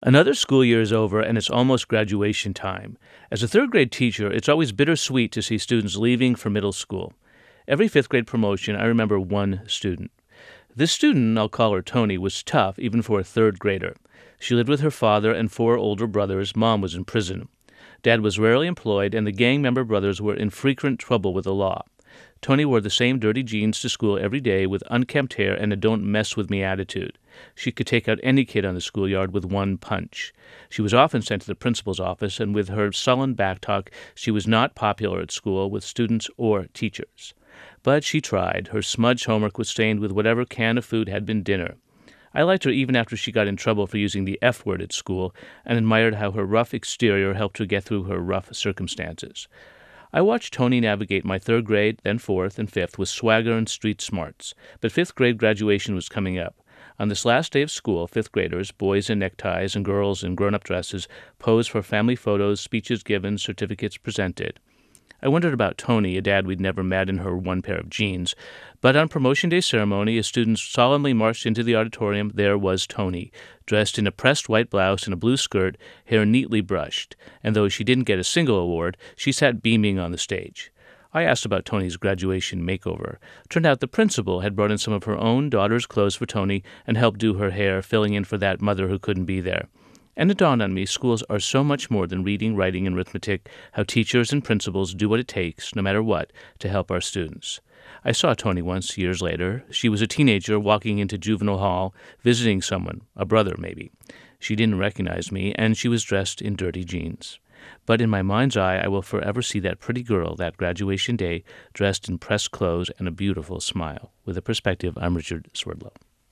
Another school year is over, and it's almost graduation time. As a third grade teacher, it's always bittersweet to see students leaving for middle school. Every fifth grade promotion, I remember one student. This student, I'll call her Tony, was tough even for a third grader. She lived with her father and four older brothers. Mom was in prison. Dad was rarely employed, and the gang member brothers were in frequent trouble with the law. Tony wore the same dirty jeans to school every day with unkempt hair and a don't-mess-with-me attitude. She could take out any kid on the schoolyard with one punch. She was often sent to the principal's office, and with her sullen backtalk, she was not popular at school with students or teachers. But she tried. Her smudged homework was stained with whatever can of food had been dinner. I liked her even after she got in trouble for using the F word at school, and admired how her rough exterior helped her get through her rough circumstances. I watched Tony navigate my third grade, then fourth and fifth with swagger and street smarts. But fifth grade graduation was coming up. On this last day of school, fifth graders, boys in neckties and girls in grown-up dresses, posed for family photos, speeches given, certificates presented. I wondered about Tony, a dad we'd never met, in her one pair of jeans. But on promotion day ceremony, as students solemnly marched into the auditorium, there was Tony, dressed in a pressed white blouse and a blue skirt, hair neatly brushed. And though she didn't get a single award, she sat beaming on the stage. I asked about Tony's graduation makeover. Turned out the principal had brought in some of her own daughter's clothes for Tony and helped do her hair, filling in for that mother who couldn't be there. And it dawned on me, schools are so much more than reading, writing, and arithmetic, how teachers and principals do what it takes, no matter what, to help our students. I saw Tony once, years later. She was a teenager walking into juvenile hall, visiting someone, a brother maybe. She didn't recognize me, and she was dressed in dirty jeans. But in my mind's eye, I will forever see that pretty girl that graduation day, dressed in pressed clothes and a beautiful smile. With a perspective, I'm Richard Swerdlow.